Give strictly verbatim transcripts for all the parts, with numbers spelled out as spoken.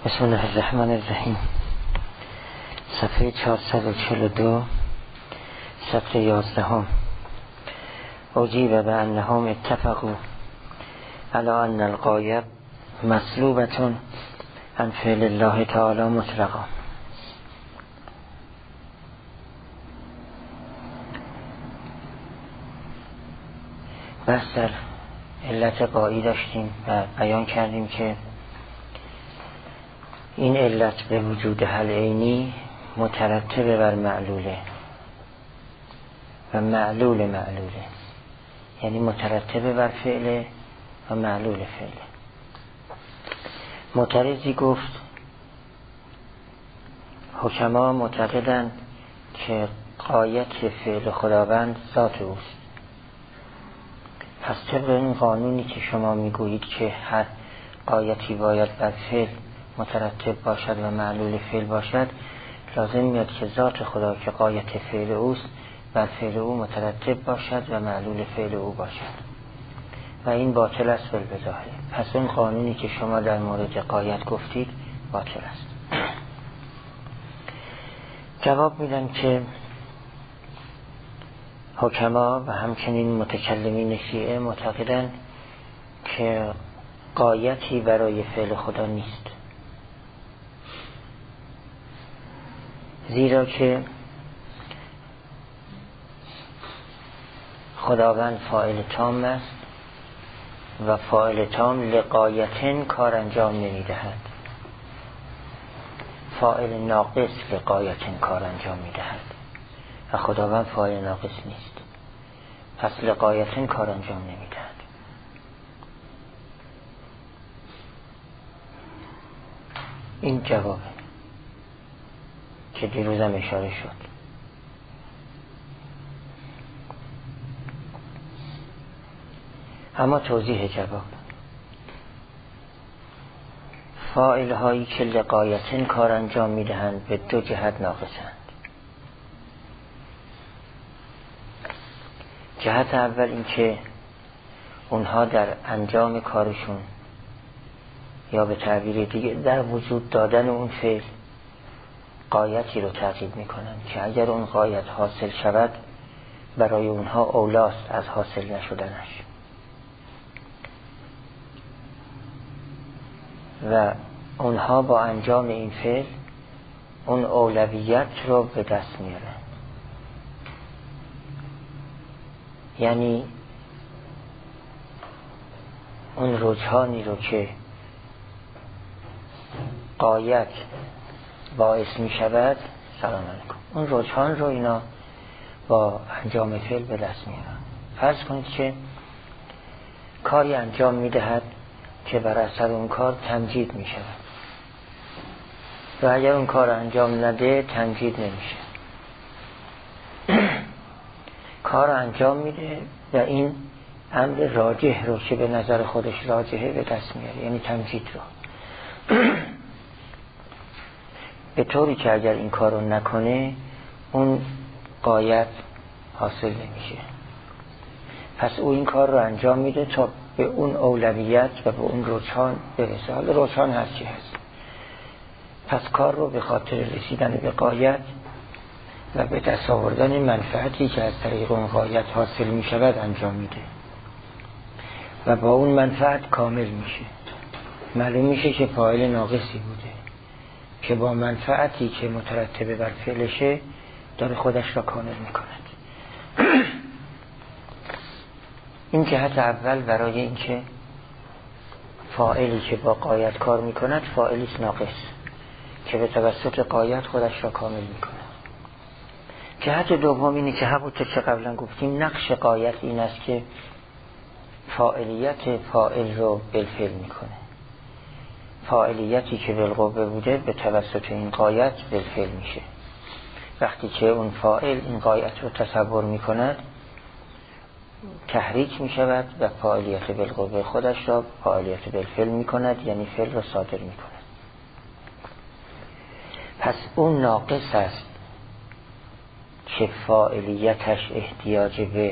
بسم الله الرحمن الرحیم. صفحه چهارصد و چهل و دو، سطر یازدهم. اجیب بانهم اتفقوا علی ان الغایب مسلوبة عن فعل الله تعالی مطلقا. بس در علت غایی داشتیم و بیان کردیم که این علت به وجود حل عینی مترتب بر معلوله و معلول معلوله، یعنی مترتب بر فعله و معلول فعله. معترضی گفت حکما معتقدند که غایت فعل خداوند ذات اوست. پس طبق این قانونی که شما میگویید که هر غایتی باید بر فعل مترتب باشد و معلول فعل باشد، لازم میاد که ذات خدا که غایت فعل اوست بر فعل او مترتب باشد و معلول فعل او باشد و این باطل است بالبظاهر. پس اون قانونی که شما در مورد غایت گفتید باطل است. جواب میدن که حکما و همچنین متکلمین شیعه معتقدند که غایتی برای فعل خدا نیست، زیرا که خداوند فاعل تام است و فاعل تام لغایتن کار انجام نمیدهد، فاعل ناقص لغایتن کار انجام میدهد و خداوند فاعل ناقص نیست، پس لغایتن کار انجام نمیدهد. این جوابه که دیروزم اشاره شد. اما توضیح جواب: فاعل هایی که لغایتن کار انجام میدهند به دو جهت ناقصند. جهت اول این که اونها در انجام کارشون یا به تعبیر دیگه در وجود دادن اون فعل غایتی رو تعقیب میکنن که اگر اون غایت حاصل شود برای اونها اولاست از حاصل نشدنش و اونها با انجام این فعل اون اولویت رو به دست میارن. یعنی اون رجحانی رو که غایت باعث می شود سلام علیکم اون رجحان رو اینا با انجام فعل به دست میارن. فرض کنید که کاری انجام می دهد که بر اثر اون کار تمجید می شود و اگر اون کار انجام نده تمجید نمیشه. کار انجام میده و این امر راجح رو که به نظر خودش راجحه به دست میاره، یعنی تمجید رو، به طوری که اگر این کار رو نکنه اون غایت حاصل نمیشه. پس او این کار رو انجام میده تا به اون اولویت و به اون رجحان برسه. حالا رجحان هست چی هست، پس کار رو به خاطر رسیدن به غایت و به دست آوردن منفعتی که از طریق اون غایت حاصل می شود انجام میده و با اون منفعت کامل میشه. معلوم میشه که فاعل ناقصی بوده که با منفعتی که مترتبه بر فعلشه داره خودش را کامل میکند. این جهت اول برای اینکه فاعلی که با غایت کار میکند فاعلی ناقص که به توسط غایت خودش را کامل میکند. جهت دوم اینه که همونطور که قبلا گفتیم نقش غایت این است که فاعلیت فاعل رو بالفعل میکنه. فاعلیتی که بالقوه بوده به توسط این غایت بالفعل میشه. وقتی که اون فاعل این غایت رو تصور میکند تحریک میشود و فاعلیت بالقوه خودش را فاعلیت بالفعل میکند، یعنی فعل رو صادر میکند. پس اون ناقص است که فاعلیتش احتیاج به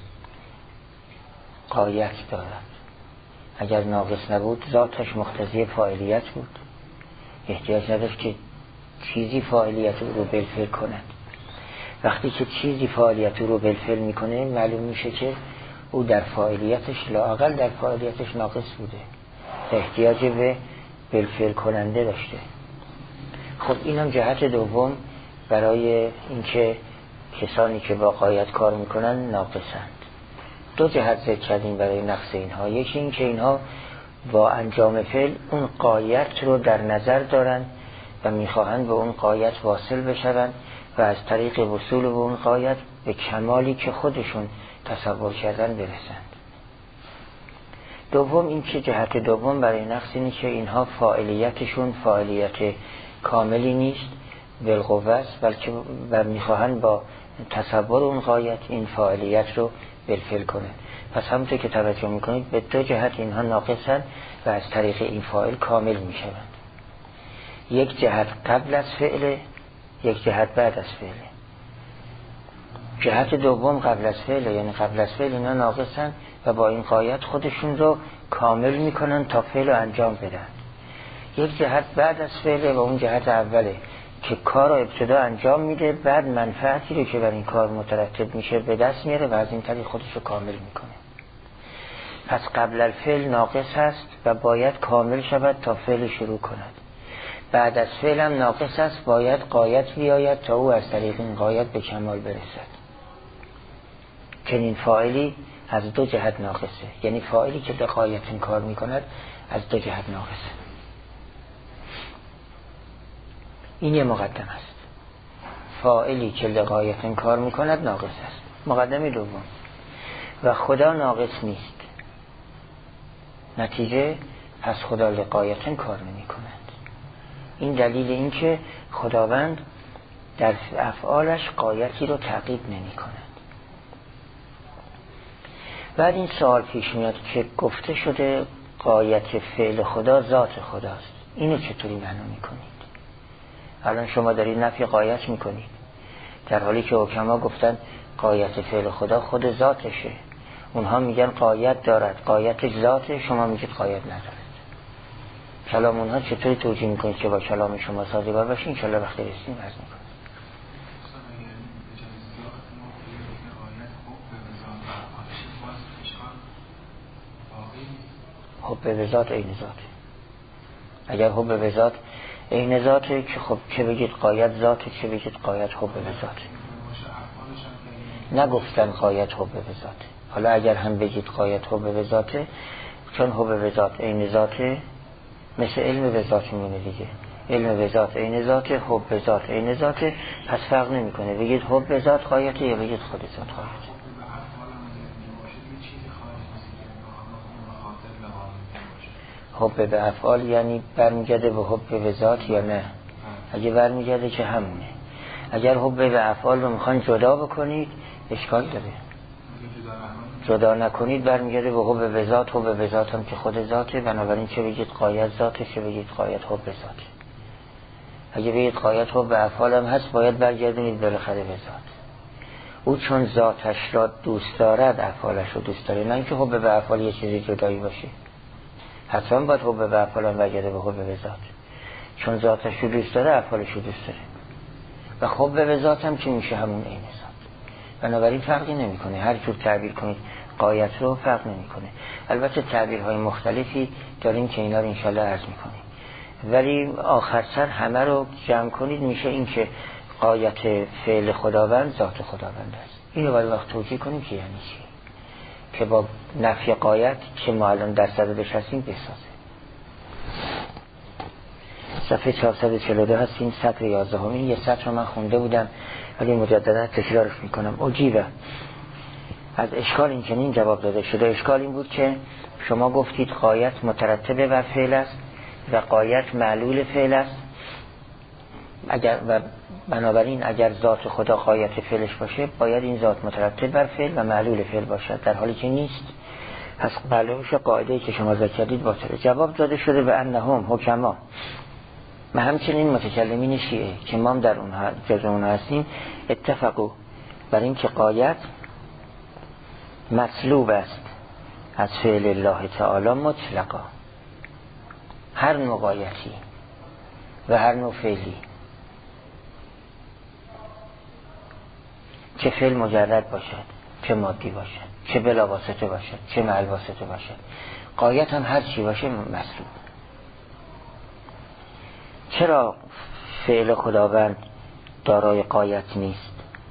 غایت دارد. اگر ناقص نبود ذاتش مقتضی فاعلیت بود، احتیاج نداشت که چیزی فاعلیت او رو بالفعل کند. وقتی که چیزی فاعلیت او رو بالفعل میکنه معلوم میشه که او در فاعلیتش لااقل در فاعلیتش ناقص بوده، احتیاج به بالفعل کننده داشته. خب اینم جهت دوم برای اینکه کسانی که با غایت کار میکنن ناقصند. دو جهت ذکر کردیم برای نقص اینها. یکی این که اینها با انجام فعل اون غایت رو در نظر دارن و میخواهند به اون غایت واصل بشوند و از طریق وصول به اون غایت به کمالی که خودشون تصور کردن برسند. دوم این که جهت دوم برای نقص اینه که اینها فاعلیتشون فاعلیت کاملی نیست، بالقوه است، بلکه و میخواهند با تصور اون غایت این فاعلیت رو بالفعل کنند. پس همونطور که توجه میکنید به دو جهت اینها ناقصند و از طریق این فاعل کامل میشوند. یک جهت قبل از فعل، یک جهت بعد از فعل. جهت دوم قبل از فعل، یعنی قبل از فعل اینا ناقصند و با این غایت خودشون رو کامل میکنن تا فعل رو انجام بدن. یک جهت بعد از فعل و اون جهت اوله که کار رو ابتدا انجام میده، بعد منفعتی رو که بر این کار مترتب میشه به دست میاره و از این طریق خودش رو کامل میکنه. پس قبل الفعل ناقص هست و باید کامل شود تا فعل شروع کند. بعد از فعل هم ناقص است، باید غایت بیاید تا او از طریق این غایت به کمال برسد. چنین فاعلی از دو جهت ناقصه، یعنی فاعلی که به غایت این کار میکند از دو جهت ناقصه. این یه مقدم است. فاعلی که لغایت این کار میکند ناقص است. مقدمه دوم، و خدا ناقص نیست. نتیجه پس خدا لغایت این کار نمی کند. این دلیل این که خداوند در افعالش غایتی رو تعقیب نمی کند. بعد این سوال پیش میاد که گفته شده غایت فعل خدا ذات خداست، اینو چطوری معنا میکنید؟ الان شما دارید نفی غایت میکنید در حالی که حکما گفتن غایت فعل خدا خود ذاتشه. اونها میگن غایت دارد، غایتش ذاته، شما میگید غایت ندارد. کلام اونها چطوری توجیه میکنید که با کلام شما سازگار باشه؟ انشالله وقتی رسیدیم عرض میکنید. حب به ذات عین ذاته. اگر حب به ذات عین ذاته که خب چه بگید غایت ذاته، چه بگید غایت حب به ذاته. نگفتن غایت حب به ذاته. حالا اگر هم بگید غایت حب به ذاته، چون حب به ذات عین ذاته مثل علم به ذات میمونه دیگه. علم به ذات عین ذاته، حب به ذات عین ذاته، پس فرق نمیکنه بگید حب به ذات غایته یا بگید خود ذات غایته. حب به افعال یعنی برمیگرده به حب به ذات یا نه؟ اگه برمیگرده که همونه. اگر حب به افعال رو میخوان جدا بکنید اشکال داره. جدا نکنید برمیگرده به حب به ذات. حب به ذات هم که خود ذاته، بنابراین چه بگید غایت ذاته، چه بگید غایت حب به ذاته. اگه بگید غایت حب به افعال هم هست، باید برگردونید بالاخره به ذات. او چون ذاتش را دوست دارد افعالش رو دوست داره، نه اینکه حب به افعال یه چیزی جدایی باشه. حتما باید حب به افعال هم برگرده به حب به ذات. چون ذاتش رو دوست داره افعالش رو دوست داره و حب به ذات هم که میشه همون عین ذات. بنابراین فرقی نمیکنه هر جور تعبیر کنید غایت رو، فرق نمیکنه. البته تعبیرهای مختلفی داریم که اینا رو انشالله عرض میکنیم، ولی آخر سر همه رو جمع کنید میشه این که غایت فعل خداوند ذات خداوند است. اینو باید وقت توجیه کنیم که یعنی چی، که با نفی غایت که ما الان در صددش هستیم بسازه. صفحه چهارصد و چهل و دو هستیم، سطر یازده همین. یه سطر رو من خونده بودم ولی مجددا تکرارش میکنم. عجیبه از اشکال این چنین جواب داده شده. اشکال این بود که شما گفتید غایت مترتبه بر فعل است و غایت معلول فعل است، اگر و بنابراین اگر ذات خدا غایت فعلش باشه باید این ذات مترتب بر فعل و معلول فعل باشد، در حالی که نیست. پس معلوم شد قاعده‌ای که شما ذکر کردید باطله. جواب داده شده به انهم حکما و همچنین متکلمین شیعه که ما در اونها جزء اونها هستیم اتفقوا بر این که غایت مطلوب است از فعل الله تعالی مطلقا. هر نوع غایتی و هر نوع فعلی، چه فعل مجرد باشد، چه مادی باشد، چه بلا واسطه باشد، چه مع الواسطه باشد، غایت هم هر چی باشه مطلوب. چرا فعل خداوند دارای غایت نیست؟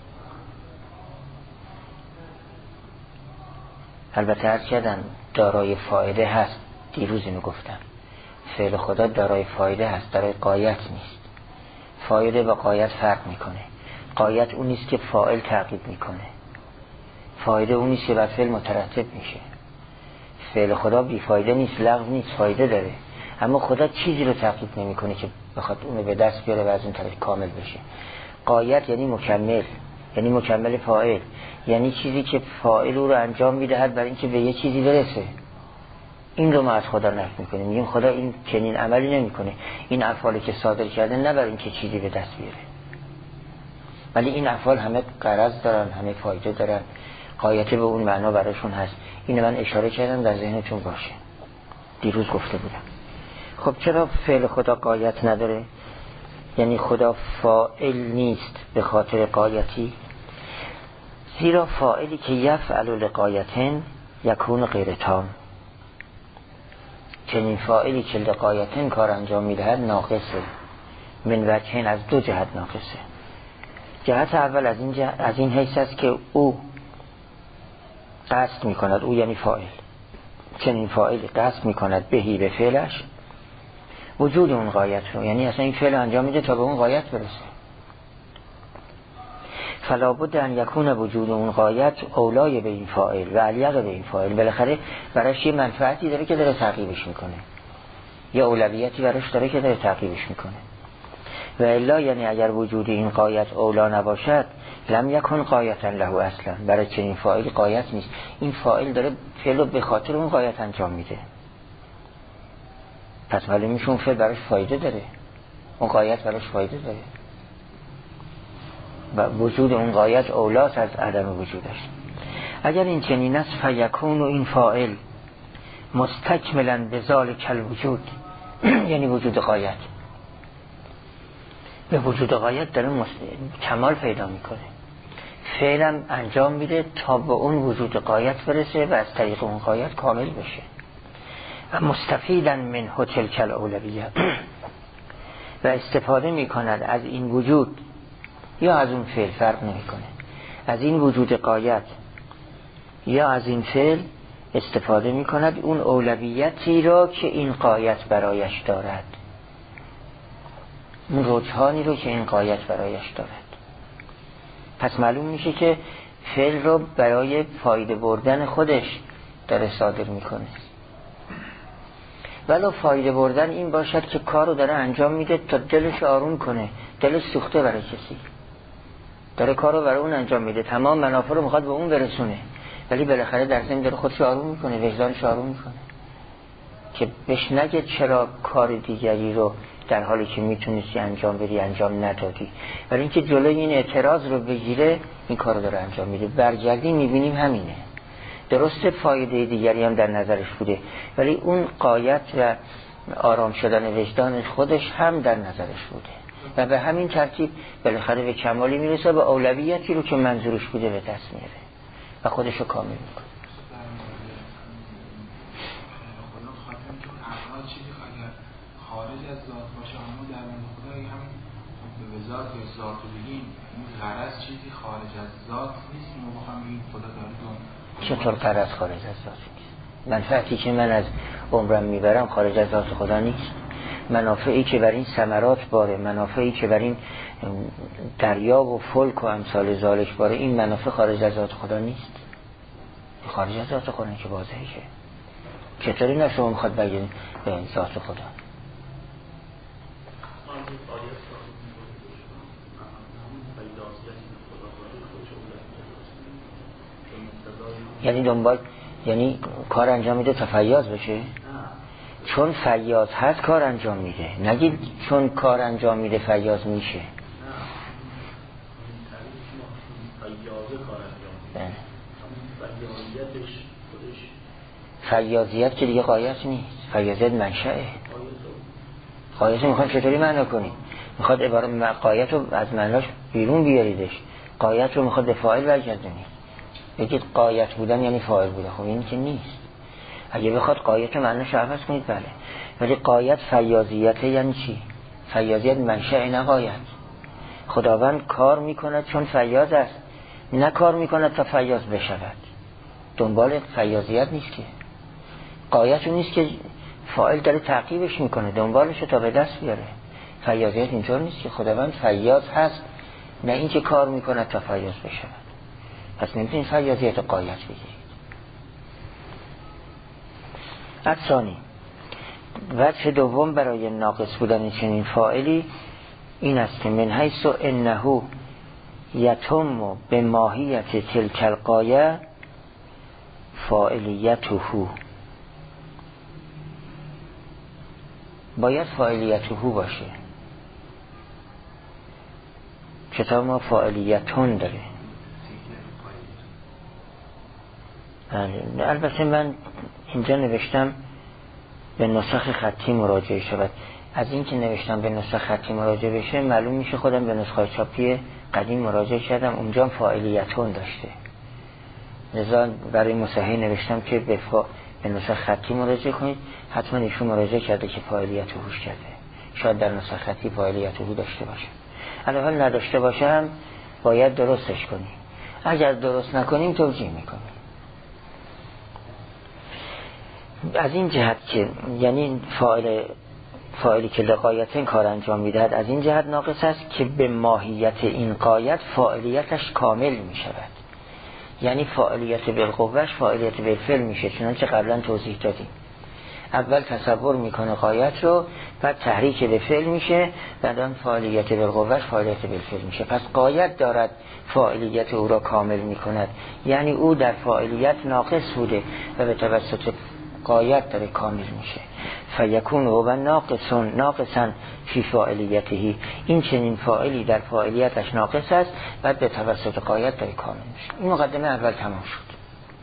البته هر چیدن دارای فایده هست، دیروز اینو گفتم، فعل خدا دارای فایده هست، دارای غایت نیست. فایده با غایت فرق میکنه. غایت اون نیست که فاعل تعقیب میکنه، فایده اون نیست که بر فعل مترتب میشه. فعل خدا بی فایده نیست، لغو نیست، فایده داره، اما خدا چیزی رو تعقیب نمیکنه که بخواد اونو به دست بیاره و از اون طریق کامل بشه. غایت یعنی مکمل، یعنی مکمل فاعل، یعنی چیزی که فاعل او رو انجام میدهد برای اینکه به یه چیزی برسه. این رو ما از خدا نفی میکنیم، میگیم خدا این چنین عملی نمیکنه، این افعالی که صادر کرده نه برای اینکه چیزی به دست بیاره، ولی این افعال همه غرض دارن، همه فایده دارن، غایت به اون معنا براشون هست. اینو من اشاره کردم در ذهنتون باشه، دیروز گفته بودم. خب چرا فعل خدا غایت نداره؟ یعنی خدا فاعل نیست به خاطر غایتی، زیرا فاعلی که یفعل لغایتن یکون غیر تام. چنین فاعلی که لغایتن کار انجام میدهد ناقصه، من وجهین، از دو جهت ناقصه. جهت اول از این, جه... از این حیث است که او قصد میکند، او یعنی فاعل، چنین فاعلی قصد میکند بهی به فعلش وجود اون غایت رو، یعنی اصلا این فعل انجام میده تا به اون غایت برسه. فلا بد ان یکون وجود اون غایت اولای به این فاعل و الیق به این فاعل. بالاخره براش یه منفعتی داره که داره تعقیبش میکنه، یه اولویتی براش داره که داره تعقیبش میکنه. و الا یعنی اگر وجود این غایت اولا نباشد لم یکن غایتا له اصلا، برای چنین فاعل غایت نیست. این فاعل داره فعل رو به خاطر اون غایت انجام میده، پس معلوم میشه اون فعل براش فایده داره، اون غایت براش فایده داره و وجود اون غایت اولاست از عدم وجودش. اگر این چنین است فیکون و این فاعل مستکملا به ذالک الوجود، یعنی وجود غایت به وجود غایت داره مست... کمال پیدا میکنه، فعلا انجام میده تا به اون وجود غایت برسه و از طریق اون غایت کامل بشه. و مستفیدا من تلک الاولویه، و استفاده میکند از این وجود یا از اون فعل، فرق نمیکنه، از این وجود غایت یا از این فعل استفاده میکند اون اولویتی را که این غایت برایش دارد، اون رجحانی رو که این غایت برایش دارد. پس معلوم میشه که فعل رو برای فایده بردن خودش داره صادر میکنه، ولو فایده بردن این باشد که کار رو داره انجام میده تا دلش آروم کنه، دلش سوخته برای کسی، داره کار رو برای اون انجام میده، تمام منافع رو میخواد به اون برسونه، ولی بالاخره در ضمن داره خودش آروم میکنه، وجدانش آروم میکنه که بهش نگه چرا کار دیگری رو در حالی که میتونستی انجام بدی انجام ندادی، ولی اینکه جلوی این اعتراض رو بگیره این کار رو داره انجام میده. برگردیم میبینیم همینه، درسته فایده دیگری هم در نظرش بوده، ولی اون غایت و آرام شدن وجدان خودش هم در نظرش بوده و به همین ترتیب بالاخره به کمالی میرسه، به اولویتی رو که منظورش بوده به دست میاره و خودش رو کامل میکنه. خارج از ذات باشه، اما در مورد خدا هم به ذات یا ذات رو بگیم، این غرض چیزی خارج از ذات نیست، ما بخوام این خدا داره دون. چطور غرض خارج از ذات نیست؟ منفعتی که من از عمرم میبرم خارج از ذات خدا نیست. منافعی که بر این ثمرات باره، منافعی که بر این دریا و فلک و امثال ذالک باره، این منافع خارج از ذات خدا نیست. خارج از ذات خدا که واضحه که چطوری نه شما میخواد بگید به ذات خدا. یعنی دنبال، یعنی کار انجام میده تا فیاض بشه؟ چون فیاض هست کار انجام میده، نگید چون کار انجام میده فیاض میشه. فیاضیت که دیگه غایت نیست، فیاضیت منشأه. قایت رو میخوایم چطوری معنا کنیم؟ میخواد عبارت قایت رو از معناش بیرون بیاریدش، قایت رو میخواد به فاعل برگردونی، بگید قایت بودن یعنی فاعل بوده. خب این که نیست. اگه بخواد قایت رو معناش عوض کنید بله، ولی قایت فیاضیت یعنی چی؟ فیاضیت منشأ نه قایت. خداوند کار میکند چون فیاض است، نه کار میکند تا فیاض بشود. دنبال فیاضیت نیست که، قایت نیست که فاعل داره تعقیبش میکنه دنبالش تا به دست بیاره. فیاضیت اینطور نیست که خداوند فیاض هست، نه این که کار میکند تا فیاض بشود. پس نمیتونید فیاضیت قایت بگیرید. الثانی، وجه دوم برای ناقص بودن چنین فاعلی این است که من حیث انه یتم به ماهیت تلک الغایه فاعلیته، باید فاعلیته باشه. کتاب ما فاعلیتون داره. البته من اینجا نوشتم به نسخ خطی مراجعه شود. از این که نوشتم به نسخ خطی مراجعه بشه معلوم میشه خودم به نسخه چاپی قدیم مراجعه کردم، اونجا فاعلیتون داشته، لذا برای مصحح نوشتم که به, فا... به نسخ خطی مراجعه کنید. حتما ایشون مراجعه کرده که فاعلیته هوش کرده، شاید در نسخ خطی فاعلیته هو داشته باشه. الان نداشته باشه هم باید درستش کنیم، اگر درست نکنیم توجیه میکنیم. از این جهت که یعنی فاعل فاعلی که لغایت این کار انجام میدهد از این جهت ناقص است که به ماهیت این قایت فاعلیتش کامل می شود. یعنی فاعلیت بالقوهش فاعلیت بالفعل میشه، چنانچه قبلا توضیح دادیم. اول تصور میکنه قایت رو، بعد تحریک به فعل میشه، بعد فاعلیت بالقوهش فاعلیت بالفعل میشه. پس قایت دارد فاعلیت او را کامل میکند، یعنی او در فاعلیت ناقص بوده و به توسط قایت داره کامل میشه. فیکون هو ناقصون ناقصا فی فاعلیته، این چنین فاعلی در فاعلیتش ناقص است، بعد به توسط قایت داره کامل میشه. این مقدمه اول تمام شد.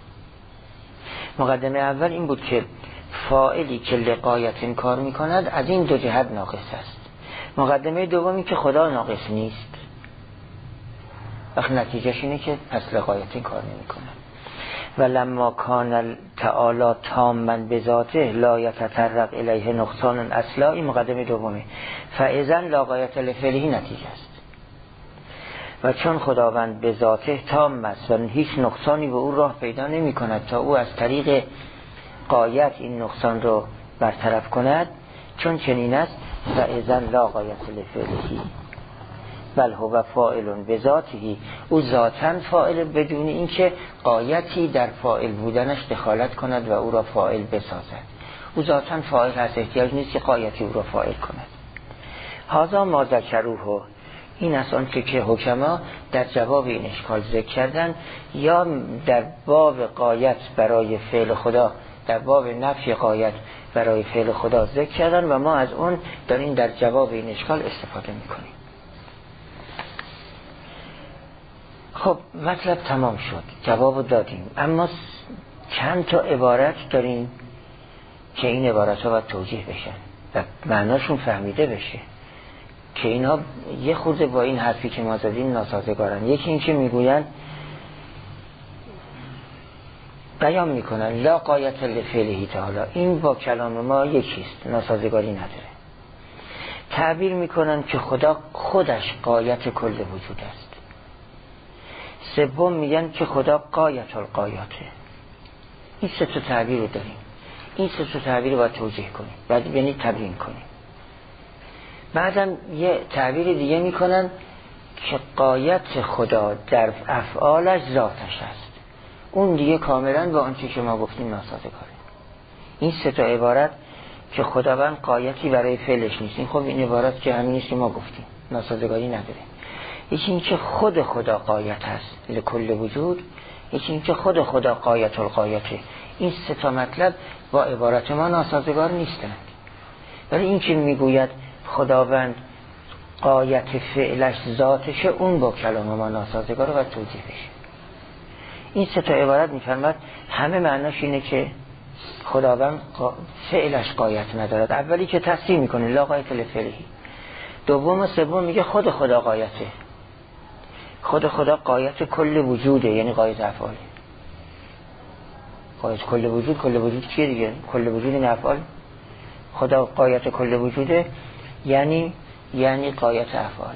مقدمه اول این بود که فاعلی که لقایت این کار میکند از این دو جهت ناقص است. مقدمه دومی که خدا ناقص نیست، وقت نتیجهش اینه که پس لقایت این کار نمیکنه. و لما کان تعالی تاما بذاته لا یتطرق الیه نقصان اصلا، این مقدمه دومه. فاذا لا غایت لفعله نتیجه است. و چون خداوند به ذاته تام است و هیچ نقصانی به او راه پیدا نمی کند تا او از طریق غایت این نقصان رو برطرف کند، چون چنین است فاذا لا غایت لفعله بل هو فاعل بذاته، او ذاتاً فاعل بدون اینکه غایتی در فاعل بودنش دخالت کند و او را فاعل بسازد. او ذاتاً فاعل هست، احتیاج نیست که غایتی او را فاعل کند. هذا ما ذکروه، این است آنچه که حکما در جواب این اشکال ذکر کردن، یا در باب غایت برای فعل خدا، در باب نفی غایت برای فعل خدا ذکر کردن و ما از اون داریم در جواب این اشکال استفاده میکنیم. خب مطلب تمام شد، جواب دادیم، اما چند تا عبارت داریم که این عبارت ها باید توجیه بشن و معناشون فهمیده بشه که اینا یه خورده با این حرفی که ما زدیم ناسازگارن. یکی این که میگوین بیان میکنن لا غایت لفعله تعالی، این با کلام ما یکیست، ناسازگاری نداره. تعبیر میکنن که خدا خودش غایت کل وجود است. سوم میگن که خدا غایت الغایاته. این سه تا تعبیر رو داریم، این سه تا تعبیر رو باید توجیه کنیم، باید یعنی تبیین کنیم. بعدم یه تعبیر دیگه میکنن که غایت خدا در افعالش ذاتش است، اون دیگه کاملا با آنچه که ما گفتیم ناسازگاره. این سه تا عبارت که خداوند غایتی برای فعلش نیست، این خب این عبارت که همین نیست که ما گفتیم، ناسازگاری نداره. یکی این که خود خدا غایت هست لکل وجود، یکی این که خود خدا غایت الغایته. این سه تا مطلب با عبارت ما ناسازگار نیستند. ولی این که میگوید خداوند غایت فعلش ذاتشه، اون با کلام ما ناسازگار و توجیه بشه. این سه تا عبارت میفرماد همه معناش اینه که خداوند فعلش قایت ندارد. اولی که تصریح میکنه لا غایت لفعله، دوم و سوم میگه خود خدا قایته. خود خدا قایت کل وجوده، یعنی قایت افعاله. قایت کل وجود، کل وجود چیه دیگه؟ کل وجود این افعال. خدا قایت کل وجوده یعنی یعنی قایت افعال.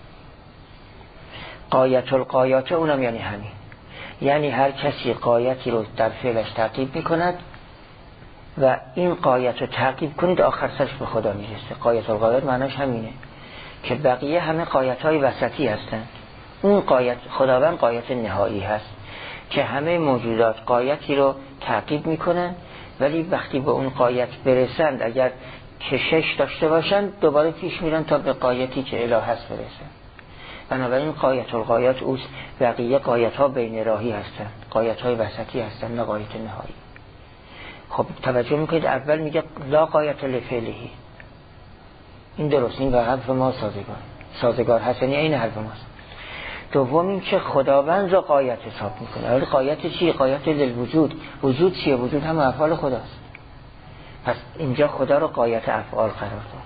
قایت القایات اونم یعنی همین، یعنی هر کسی قایتی رو در فعلش تعقیب میکند و این قایت رو تعقیب کنید آخر سرش به خدا میرسه. قایت القایات معناش همینه که بقیه همه قایت های وسطی هستن، اون قایت خداوند قایت نهایی هست که همه موجودات قایتی رو تعقیب میکنن، ولی وقتی به اون قایت برسند اگر کشش داشته باشند دوباره پیش میرن تا به قایتی که اله هست برسن. بنابراین قایت القایات اوست، بقیه قایت ها بین راهی هستن، قایت های وسطی هستن، نه قایت نهایی. خب توجه میکنید اول میگه لا قایت لفعله، این درست، این با حرف ما سازگار سازگار هست، یعنی این حرف ماست. دوم این که خداوند را قایت حساب میکنه. ولی قایت چیه؟ قایت للوجود. وجود چیه؟ وجود هم افعال خداست. پس اینجا خدا را قایت افعال قرار داد،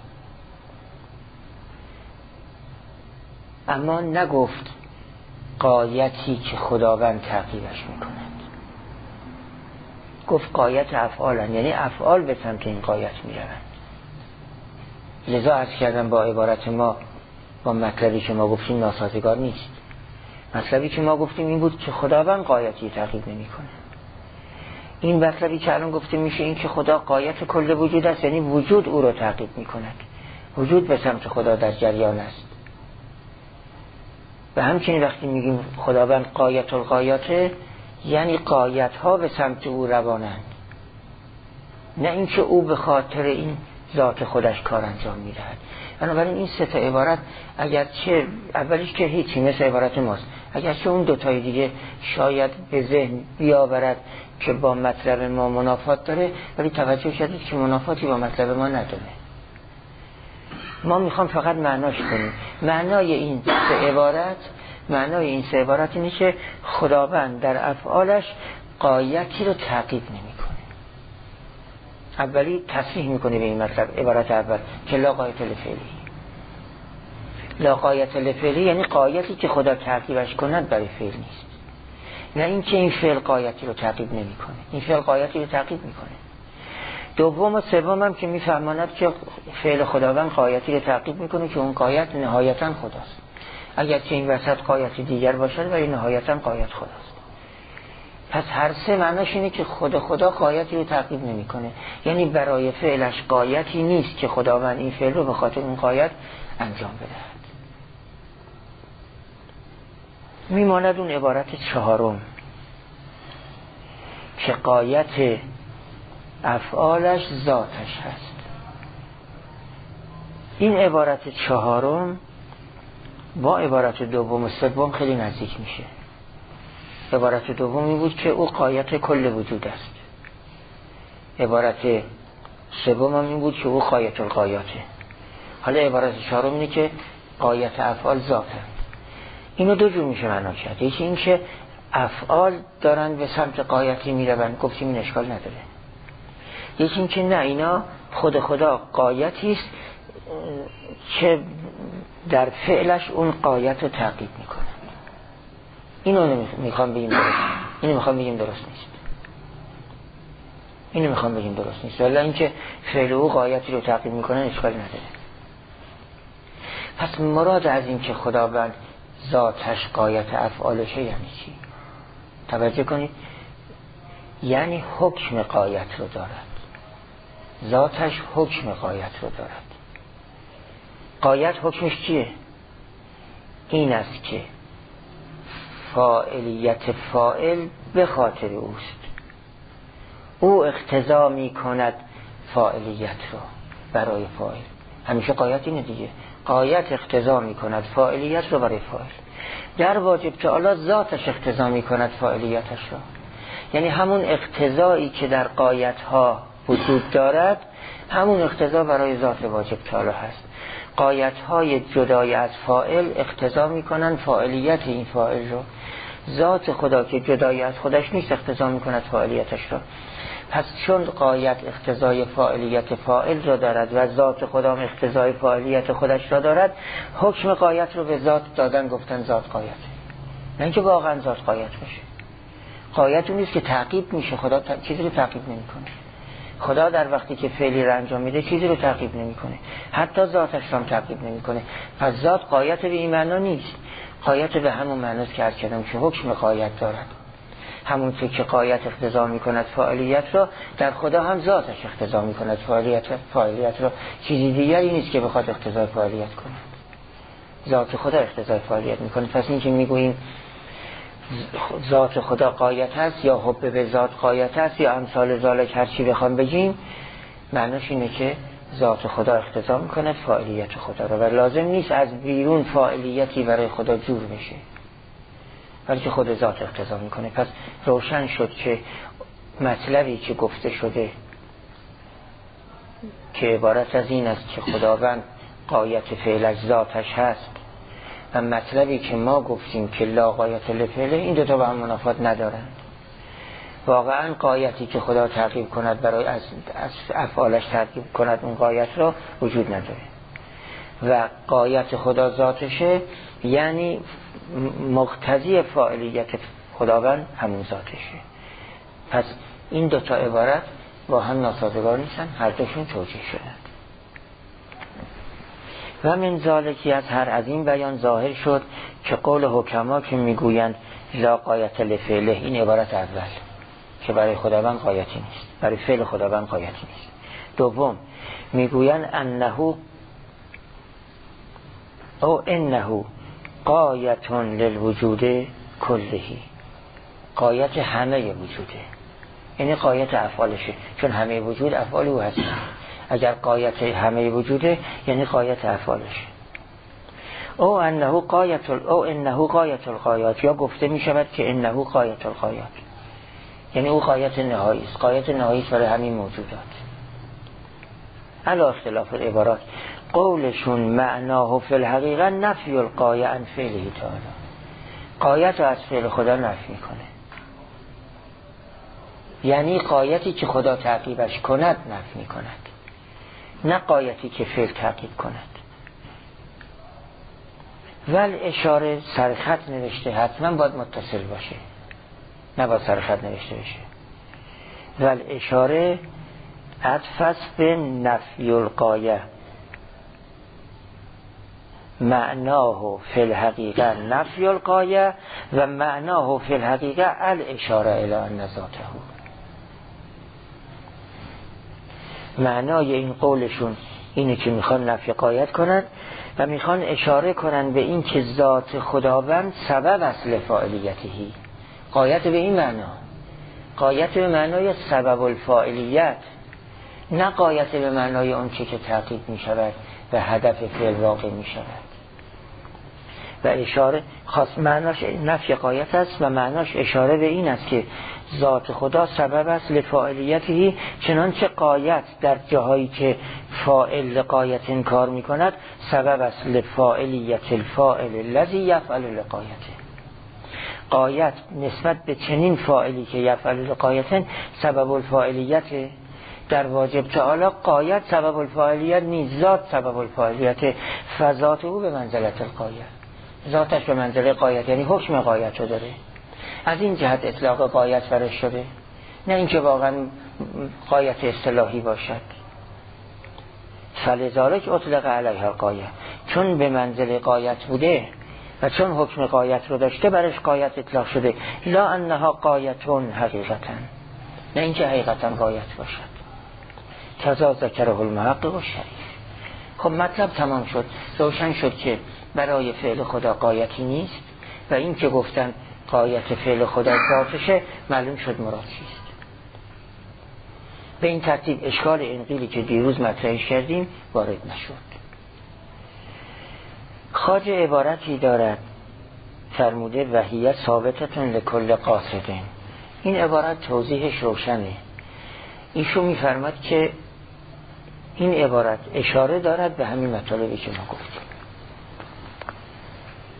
اما نگفت قایتی که خداوند تعقیبش میکند. گفت قایت افعالن، یعنی افعال به سمت این قایت میروند. لذا عرض کردم با عبارت ما با مطلبی که ما گفتیم ناسازگار نیست. مطلبی که ما گفتیم این بود که خداوند قایتی تعقیب نمیکنه. این مطلبی که الان گفته میشه این که خدا قایت کل وجود است، یعنی وجود او را تعقیب میکند، وجود به سمت خدا در جریان است. و همچنین وقتی میگیم خداوند قایت القایاته یعنی قایت ها به سمت او روانند، نه اینکه او به خاطر این ذات خودش کار انجام میدهد. بنابراین این سه تا عبارت اگرچه اولیش که هیچی مثل عبارت ماست، اگرچه اون دوتای دیگه شاید به ذهن بیاورد که با مطلب ما منافات داره، ولی توجه کردید که منافاتی با مطلب ما نداره. ما میخوام فقط معناش کنیم. معنای این سه عبارت معنای این سه عبارت اینه که خداوند در افعالش قایتی رو تعقیب نمیکنه. اولی تصریح میکنه به این مطلب، عبارت اول که لا قایت لفعله. لا قایت لفعله یعنی قایتی که خدا تعقیبش کند برای فعل نیست، نه اینکه این فعل قایتی رو تعقیب نمیکنه. این فعل قایتی رو تعقیب میکنه. دوم و سوم هم که میفهماند که فعل خداوند قایتی رو تعقیب میکنه که اون قایت نهایتا خداست، اگرچه این وسط قایتی دیگر باشد ولی نهایتا قایت خداست. پس هر سه معناش اینه که خود خدا قایتی رو تعقیب نمیکنه، یعنی برای فعلش قایتی نیست که خداوند این فعل رو به خاطر اون قایت انجام بدهد. میماند اون عبارت چهارم که قایت افعالش ذاتش هست. این عبارت چهارم با عبارت دوم و سوم خیلی نزدیک میشه. عبارت دومی بود که او قایت کل وجود است، عبارت سوم هم این بود که او قایت القایاته. حالا عبارت چهارم اینه که قایت افعال ذاته. اینو دو جور میشه معنا کرد. یکی این که افعال دارن به سمت قایتی میروند، گفتیم این اشکال نداره. یکی این که نه، اینا خود خدا قایتی است که در فعلش اون قایت رو تعقیب میکنه. اینو میخوام بگیم درست، اینو میخوام بگیم درست نیست. اینو میخوام بگیم درست نیست. ولی اینکه فعل او قایتی رو تعقیب میکنه اشکال نداره. پس مراد از این که خداوند ذاتش قایت افعالشه یعنی چی؟ توجه کنید، یعنی حکم قایت رو دارد. ذاتش حکم قایت رو دارد. قایت حکمش چیه؟ این است که فاعلیت فاعل به خاطر اوست، او اقتضا می کند فاعلیت رو برای فاعل. همیشه قایت اینه دیگه، قایت اقتضا می کند فاعلیت رو برای فاعل. در واجب تعالی ذاتش اقتضا می کند فاعلیتش رو، یعنی همون اقتضایی که در قایت ها وجود دارد همون اقتضا برای ذات واجب تعالی هست. قایت های جدای از فاعل اقتضا می کنند فاعلیت این فاعل رو. ذات خدا که جدای از خودش نیست اقتضا می کند فاعلیتش رو. پس چون غایت اقتضای فاعلیت فاعل را دارد و ذات خدا اقتضای فاعلیت خودش را دارد، حکم غایت رو به ذات دادن، گفتن ذات غایت، نه اینکه واقعا ذات غایت باشه. غایت اون نیست که تعقیب میشه، خدا ت... چیزی رو تعقیب نمیکنه. خدا در وقتی که فعلی را انجام میده چیزی رو تعقیب نمیکنه، حتی ذاتش را هم تعقیب نمیکنه. پس ذات غایت به این معنا نیست، غایت به همون معناست که هر کدام که حکم غایت دارد، همون که غایت اقتضا میکند فاعلیت را، در خدا هم ذاتش اقتضا میکند فاعلیت فاعلیت را. چیزی دیگری نیست که بخواد اقتضای فاعلیت کند، ذات خدا اقتضای فاعلیت میکنه. پس این که میگوییم ذات خدا غایت هست یا حب به ذات غایت هست یا امثال ذالک هر چی بخوام بگیم، معناش اینه که ذات خدا اقتضا میکنه فاعلیت خدا را و لازم نیست از بیرون فاعلیتی برای خدا جور بشه، بلکه خود ذات اقتضا میکنه. پس روشن شد که مطلبی که گفته شده که عبارت از این است که خداوند غایت فعلش ذاتش هست و مطلبی که ما گفتیم که لا غایت لفعله، این دو تا با هم منافات ندارند. واقعا غایتی که خدا تعقیب کند برای از, از افعالش تعقیب کند اون غایت را وجود نداره و غایت خدا ذاتشه، یعنی مقتضی فاعلیت خداوند همون ذاتشه. پس این دو تا عبارت با هم ناسازگار نیستن، هر دوشون توجیه شدند. و من ذالکی از هر از این بیان ظاهر شد که قول حکما که میگویند لا غایت لفعله، این عبارت اول که برای خداوند غایتی نیست، برای فعل خداوند غایتی نیست. دوم میگویند انه او انه غایتون للوجود کلهی، غایت همه وجوده، یعنی غایت افعالشه، چون همه وجود افعال او هست. اگر غایت همه وجوده یعنی غایت افعالشه. او انه غایت او انه غایت الغایات، یا گفته می شود که انه غایت الغایات، یعنی او غایت نهایی است، غایت نهایی است برای همین موجودات. علی اختلاف العبارات، قولشون معناه فی الحقیقه نفی الغایه عن فعله تعالی، غایت رو از فعل خدا نفی میکنه، یعنی غایتی که خدا تعقیبش کند نفی میکند، نه غایتی که فعل تعقیب کند. ول اشاره سرخط نوشته، حتما باید متصل باشه، نه باید سرخط نوشته بشه. ول اشاره عطف به نفی الغایه، معناه فی الحقیقه نفی الغایه و معناه فی الحقیقه الاشاره الی ان ذاته. معنای این قولشون اینه که میخوان نفی غایت کنن و میخوان اشاره کنن به این که ذات خداوند سبب اصل فاعلیتهی. غایت به این معنا، غایت به معنای سبب الفاعلیت، نه غایت به معنای اون چه که تعقیب میشود و هدف فعل واقع میشود. و اشاره خاص معناش نفی غایت است و معناش اشاره به این است که ذات خدا سبب است لفاعلیته، چنانچه غایت در جاهایی که فاعل غایت انکار میکند سبب است لفاعلیت الفاعل الذی یفعل لغایته. غایت نسبت به چنین فاعلی که یفعل لغایت سبب الفاعلیت در واجب تعالی، غایت سبب الفاعلیت نیست، ذات سبب الفاعلیت، فذات او به منزلت الغایه، ذاتش به منزله غایت، یعنی حکم غایت رو داره. از این جهت اطلاق غایت برش شده، نه اینکه واقعا غایت اصطلاحی باشد. فلذالک اطلق علیها الغایه، چون به منزله غایت بوده و چون حکم غایت رو داشته برش غایت اطلاق شده. لا انها غایتون حقیقتا، نه اینکه حقیقتا غایت باشد. کذا ذکره المحقق و شریف. خب مطلب تمام شد، روشن شد که برای فعل خدا غایتی نیست و این که گفتن غایت فعل خدا ذاتشه، معلوم شد مراد چیست. به این ترتیب اشکال انقیلی که دیروز مطرحش کردیم وارد نشد. خواجه عبارتی دارد فرموده وحیت ثابتتون لکل قاصدین. این عبارت توضیحش روشنه. ایشون میفرماد که این عبارت اشاره دارد به همین مطالبی که ما گفتیم.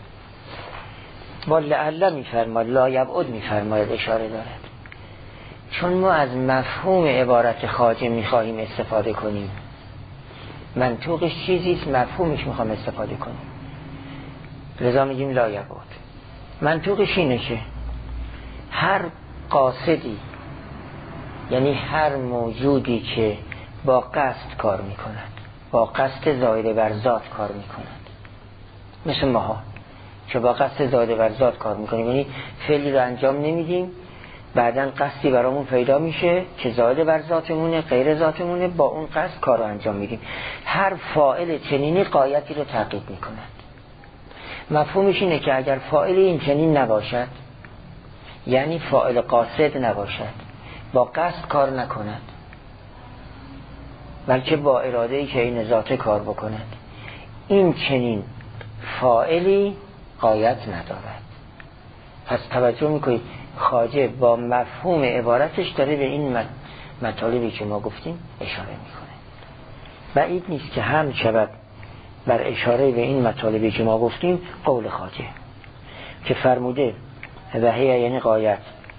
با لعله میفرماد، لا یبعد میفرماید اشاره دارد. چون ما از مفهوم عبارت خواجه میخواهیم استفاده کنیم، منطوقش چیزیست، مفهومش میخوام استفاده کنیم، لذا میگیم لا یبعد. منطوقش اینه که هر قاصدی، یعنی هر موجودی که با قصد کار میکند، با قصد زائده بر ذات کار میکند، مثل ماها که با قصد زائده بر ذات کار میکنیم، یعنی فعلی رو انجام نمیدیم، بعدن قصدی برامون پیدا میشه که زائده بر ذاتمونه، غیر ذاتمونه، با اون قصد کار رو انجام میدیم. هر فاعل چنینی غایتی رو تحقیق میکند. مفهومش اینه که اگر فاعل این چنین نباشد، یعنی فاعل قاصد نباشد، با قصد کار نکند، بلکه با اراده‌ای که این ذاته کار بکند، این چنین فاعلی غایت ندارد. پس توجه میکنید خواجه با مفهوم عبارتش داره به این مطالبی که ما گفتیم اشاره میکنه. بعید نیست که هم شود بر اشاره به این مطالبی که ما گفتیم قول خواجه که فرموده و هی یعنی غایت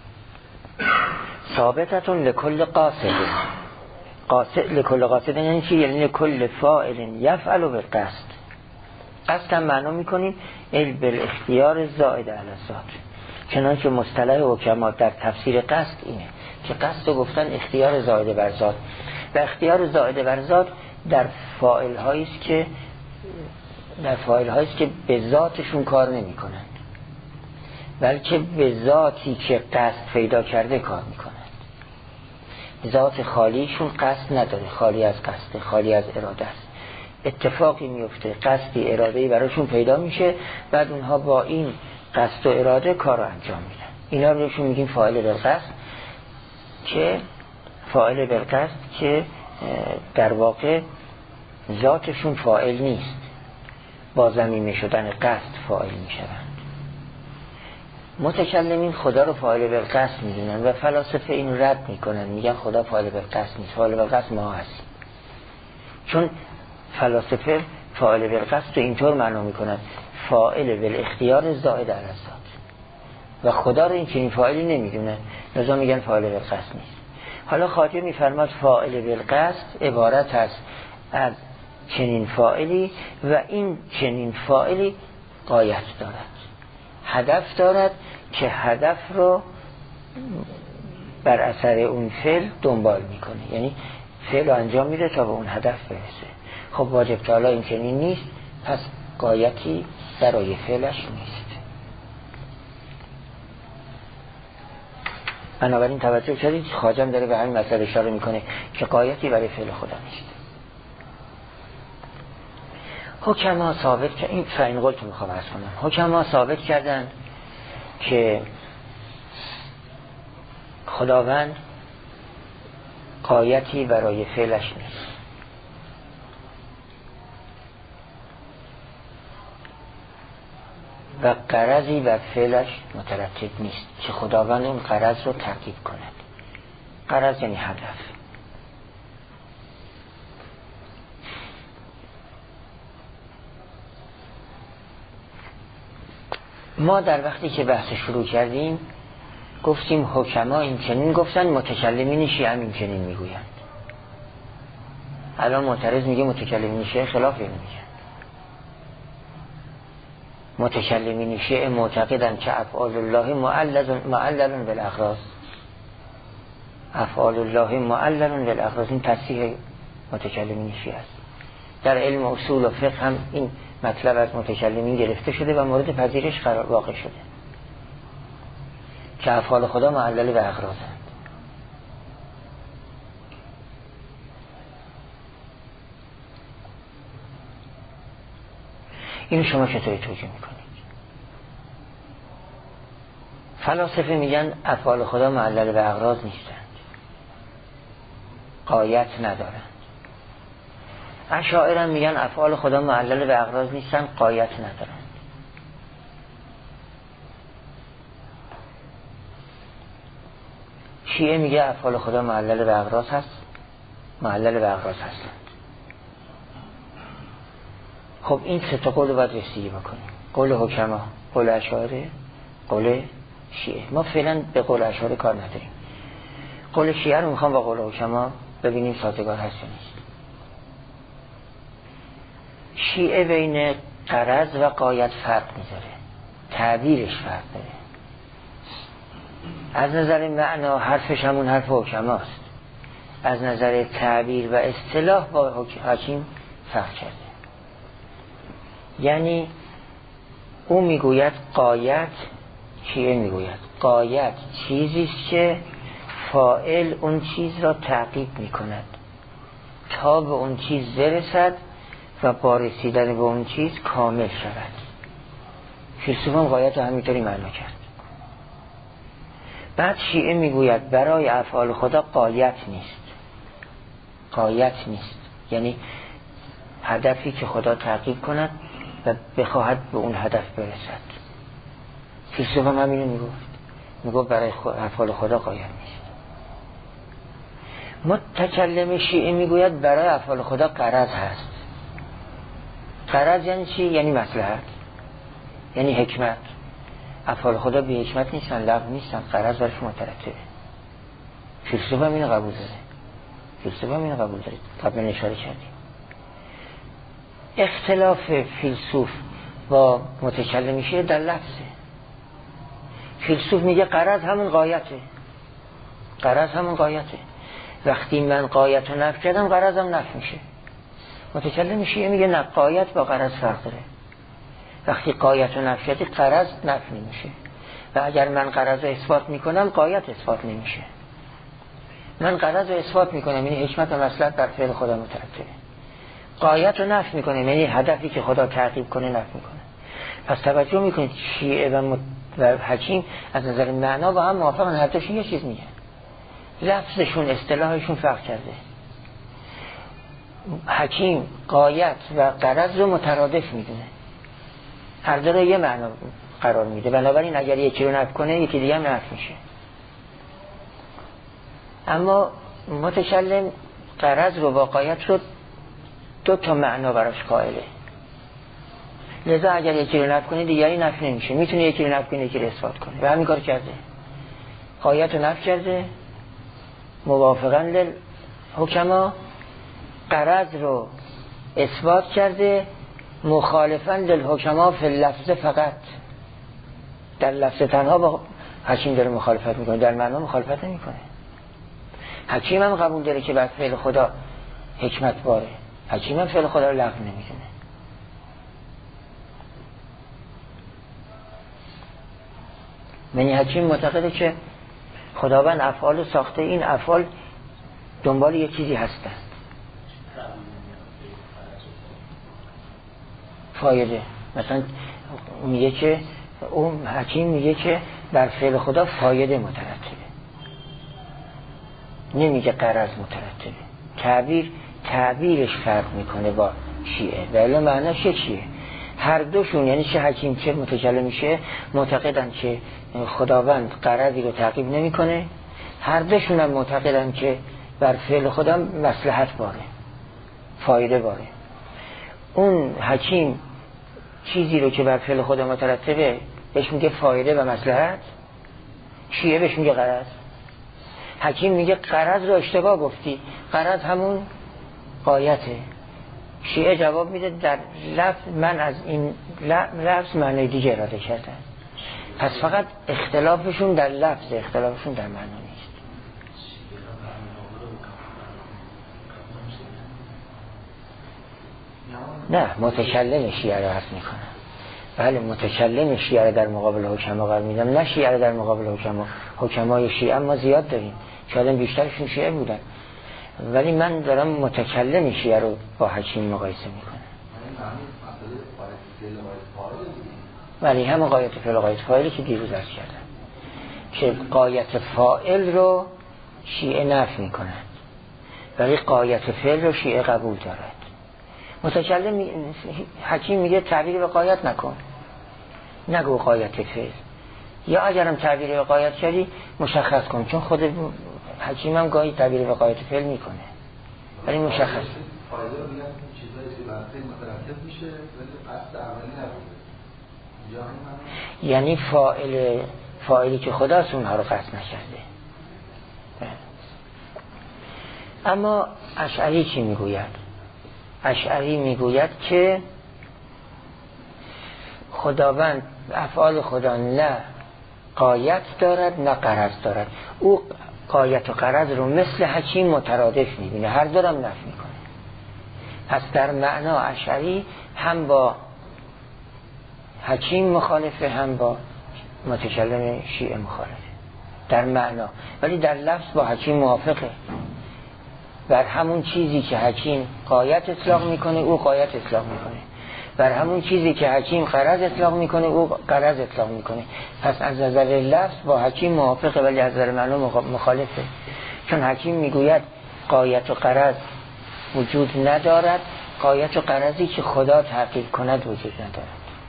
ثابتتون لکل قاصد. قاصد لکل قاصد یعنی چی؟ یعنی لکل فاعل یفعل بالقصد. قصد هم معنا میکنیم ال بالاختیار زائد علی الذات، چنانچه مصطلح حکما در تفسیر قصد اینه که قصد رو گفتن اختیار زائد بر ذات، و اختیار زائد بر ذات در فاعل هایی است که در فاعل هایی است که به ذاتشون کار نمی کنند، بلکه به ذاتی که قصد پیدا کرده کار می کنند. ذات خالیشون قصد نداره، خالی از قصد، خالی از اراده است. اتفاقی میفته، قصدی اراده‌ای براشون پیدا میشه، بعد اونها با این قصد و اراده کار رو انجام میدن. اینا رو بهشون میگیم فاعل بالقصد، که فاعل بالقصد که در واقع ذاتشون فاعل نیست، با ضمیمه شدن قصد فاعل میشوند. متکلمین خدا رو فاعل بالقصد میدونن و فلاسفه این رد میکنن، میگن خدا فاعل بالقصد نیست، فاعل بالقصد ما هستیم. چون فلاسفه فاعل بالقصد رو اینطور معنا میکنن فاعل بالاختیار زائد علی الذات، و خدا رو این چنین فاعلی نمیدونن، لذا میگن فاعل بالقصد نیست. حالا خواجه میفرماد فاعل بالقصد عبارت است از چنین فاعلی و این چنین فاعلی غایت دارد، هدف دارد که هدف رو بر اثر اون فعل دنبال میکنه، یعنی فعل رو انجام میده تا به اون هدف برسه. خب واجب تعالی این چنین نیست، پس غایتی برای فعلش نیست. بنابراین توجه کردید خواجه داره به همین مسئله اشاره میکنه که غایتی برای فعل خدا نیست. حکما ثابت که این فاین قول تو میخوام عرض کنم، حکما ثابت کردن که خداوند غایتی برای فعلش نیست و غرضی بر فعلش مترتب نیست که خداوند اون غرض رو تحقیق کند. غرض یعنی هدف. ما در وقتی که بحث شروع کردیم گفتیم حکما این چنین گفتن، متکلمین شیعه هم این چنین میگویند. الان معترض میگه متکلمین شیعه خلاف این میگن. متکلمین شیعه معتقدن که افعال الله معلل بالاغراض، افعال الله معلل بالاغراض. این تصحیح متکلمین شیعه است. در علم اصول و فقه هم این مطلب از متکلمین گرفته شده و مورد پذیرش قرار واقع شده که افعال خدا معلل به اغراضند. این شما چطوری توجیه میکنید؟ فلاسفه میگن افعال خدا معلل به اغراض نیستند، غایت ندارند. اشاعره میگن افعال خدا معلل به اغراض نیستند، غایت ندارند. شیعه میگه افعال خدا معلل به اغراض هست، معلل به اغراض هستند. خب این سه تا قول رو باید رسیدگی بکنیم، قول حکما، قول اشاعره، قول شیعه. ما فعلا به قول اشاعره کار نداریم. قول شیعه رو میخوام با قول حکما ببینیم سازگار هست یا نیست. شیعه بین غرض و غایت فرق میذاره، تعبیرش فرق داره. از نظر معنا حرفش همون حرف حکماست، از نظر تعبیر و اصطلاح با حکیم فرق کرده. یعنی او میگوید غایت، شیعه میگوید غایت چیزیست که فاعل اون چیز را تعقیب میکند تا به اون چیز برسد و با رسیدن به اون چیز کامل شود. فیلسوفان غایت رو همینطوری معنا کرد. بعد شیعه میگوید برای افعال خدا غایت نیست، غایت نیست یعنی هدفی که خدا تعقیب کند و بخواهد به اون هدف برسد. فیلسوفان همینو میگفت، میگفت برای افعال خدا غایت نیست. متکلم شیعه میگوید برای افعال خدا غرض هست. غرض یعنی چی؟ یعنی مصلحت، یعنی حکمت. افعال خدا بی حکمت نیستن، لغو نیستن، غرض برش مترتبه. فیلسوف هم اینو قبول داره، فیلسوف هم اینو قبول داره، قبلا اشاره کردیم. اختلاف فیلسوف با متکلم شیعه در لفظه. فیلسوف میگه غرض همون غایته، غرض همون غایته. وقتی من غایت رو نفی کردم غرضم نفی میشه. متکلم شیعه میگه نه، غایت با غرض فرق داره. وقتی غایت رو نفی کردی غرض نفی نمیشه و اگر من غرض رو اثبات میکنم غایت اثبات نمیشه. من غرض رو اثبات میکنم یعنی حکمت و مصلحت بر فعل خدا مترتبه. غایت رو نفی میکنم یعنی هدفی که خدا تعقیب کنه نفی میکنه. پس توجه میکنید شیعه و, مت... و حکیم از نظر معنا با هم موافقن، هر دوشون یه چیز میگن، لفظشون اصطلاحشون فرق کرده. حکیم غایت و غرض رو مترادف میدونه، هر دو رو یه معنا قرار میده، بنابراین اگر یکی رو نفی کنه یکی دیگه هم نفی میشه. اما متکلم غرض رو با غایت رو دو تا معنا براش قائله، لذا اگر یکی رو نفی کنه دیگری نفی نمیشه، میتونه یکی رو نفی کنه یکی رو اثبات کنه و همین کار کرده. غایت رو نفی کرده موافقاً للحکما، غرض رو اثبات کرده مخالفاً للحکما فی اللفظ فقط. در لفظ تنها با حکیم داره مخالفت میکنه، در معنا مخالفت نمیکنه. حکیم هم قبول داره که بر فعل خدا حکمت باره، حکیم هم فعل خدا رو لغو نمیکنه. یعنی حکیم معتقده که خداوند افعال ساخته، این افعال دنبال یک چیزی هستن، فایده. مثلا میگه که اون حکیم میگه که بر فعل خدا فایده مترتبه، نمیگه غرض مترتبه. تعبیر تعبیرش فرق میکنه با شیعه، ولی معناش چیه؟ هر دوشون یعنی چه حکیم چه متکلم میشه معتقدن که خداوند غرضی رو تعقیب نمیکنه، هر دوشون هم معتقدن که بر فعل خدا مصلحت باره، فایده باره. اون حکیم چیزی رو که بر فعل خدا مترتبه بهش میگه فایده و مصلحت، شیعه بهش میگه غرض. حکیم میگه غرض رو اشتباه گفتی، غرض همون غایته. شیعه جواب میده در لفظ من از این لفظ معنی دیگه اراده کردم. پس فقط اختلافشون در لفظ، اختلافشون در معنا نیست. نه، متکلم شیعه رو حرف میکنه. بله، متکلم شیعه رو در مقابل حکما قرار میدم، نه شیعه رو در مقابل حکما. حکمای شیعه ما زیاد داریم، شاید بیشترشون شیعه بودن، ولی من دارم متکلم شیعه رو با حکیم مقایسه میکنم. ولی هم غایت فعل غایت فاعلی که دیروز عرض کردم که غایت فاعل رو شیعه نفی میکنند ولی غایت فعل رو شیعه قبول دارد. متکلم حکیم میگه تعبیر به غایت نکن، نگو غایت فعل، یا اگرم تعبیر به غایت کردی مشخص کن، چون خود حکیم هم گاهی تعبیر به غایت فعل میکنه ولی مشخص. فایده رو میگن چیزایی که برای مترتب میشه ولی قصد عملی نبوده، یعنی فاعل فاعلی که خداست اونها رو قصد نکرده. اما اشعری چی میگوید؟ اشعری میگوید که خداوند افعال خدا نه غایت دارد نه غرض دارد. او غایت و غرض رو مثل حکیم مترادف میبینه، هر دو هم نفی میکنه. پس در معنا اشعری هم با حکیم مخالفه هم با متکلم شیعه مخالفه در معنا، ولی در لفظ با حکیم موافقه. بر همون چیزی که حکیم غایت اطلاق میکنه او غایت اطلاق میکنه، بر همون چیزی که حکیم غرض اطلاق میکنه او غرض اطلاق میکنه. پس از نظر لفظ با حکیم موافقه ولی از نظر معنا مخالفه، چون حکیم میگوید غایت و غرض وجود ندارد، غایت و غرضی که خدا تحقیق کند وجود ندارد.